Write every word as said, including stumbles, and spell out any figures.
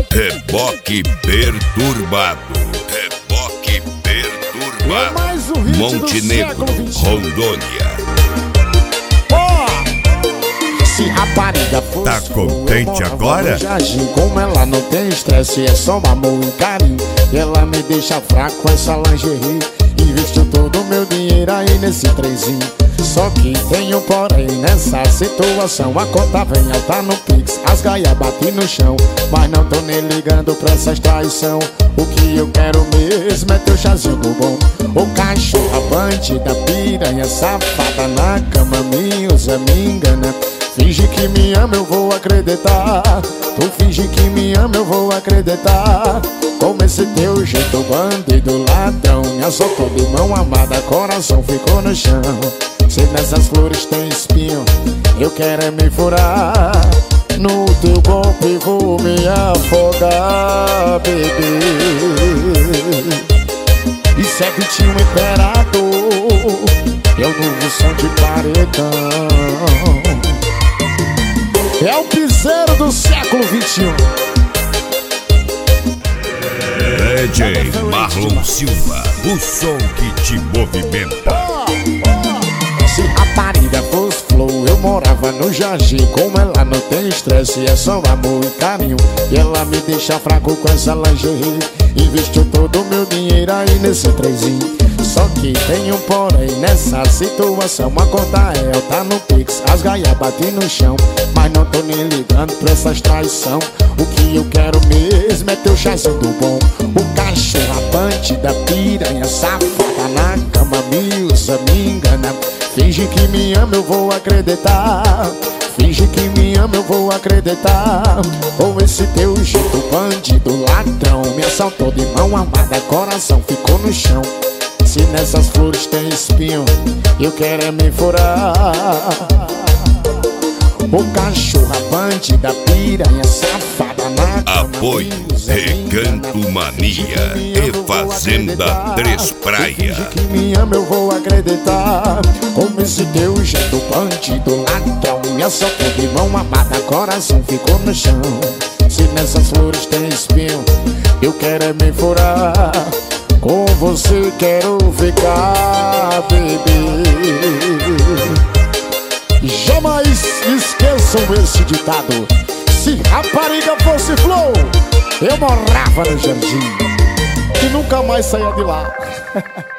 Reboque perturbado. Reboque perturbado. É Montenegro, Rondônia. Se rapariga fosse Tá contente agora? Jardim, como ela não tem estresse, é só amor e carinho. E ela me deixa fraco com essa lingerie. Investiu todo o meu dinheiro aí nesse trenzinho. Só que tem um porém nessa situação. A conta vem alta no Pix, as gaia bate no chão. Mas não tô nem ligando pra essas traição. O que eu quero mesmo é teu chazinho do bom. O cachorro, bandida, piranha, safada na cama me usa, me engana. Finge que me ama, eu vou acreditar. Tu finge que me ama, eu vou acreditar. Como esse teu jeito, bandido, ladrão, me assoltou de mão amada, coração ficou no chão. Se nessas flores tem espinho, eu quero é me furar. No teu golpe vou me afogar, bebê. Isso é Vitinho Imperador, é o novo som de paredão. É o piseiro do século vinte e um. D J Marlon Silva, o som que te movimenta. Se rapariga fosse flow, eu morava no Jardim. Como ela não tem estresse, é só amor e carinho. E ela me deixa fraco com essa lingerie. Investiu todo o meu dinheiro aí nesse trenzinho. Só que tem um porém nessa situação. A conta é alta no Pix, as gaia bate no chão. Mas não tô nem ligando pra essas traição. O que eu quero mesmo é teu chazinho do bom. O cachorro, a bandida, piranha, safada na cama me usa, me engana. Finge que me ama, eu vou acreditar. Finge que me ama, eu vou acreditar. Com esse teu jeito, bandido, ladrão, me assaltou de mão amada, coração ficou no chão. Se nessas flores tem espinho, eu quero é me furar. O cachorro, a bandida, piranha, safada na cama. Apoio Recanto Mania e Fazenda Três Praia. Finge que me ama, eu vou acreditar. Como esse teu jeito, bandido, ladrão, me assaltou de mão amada, coração ficou no chão. Se nessas flores tem espinho, eu quero é me furar. Com você quero ficar, bebê. Jamais esqueçam esse ditado. Se rapariga fosse flow, eu morava no Jardim e nunca mais saía de lá.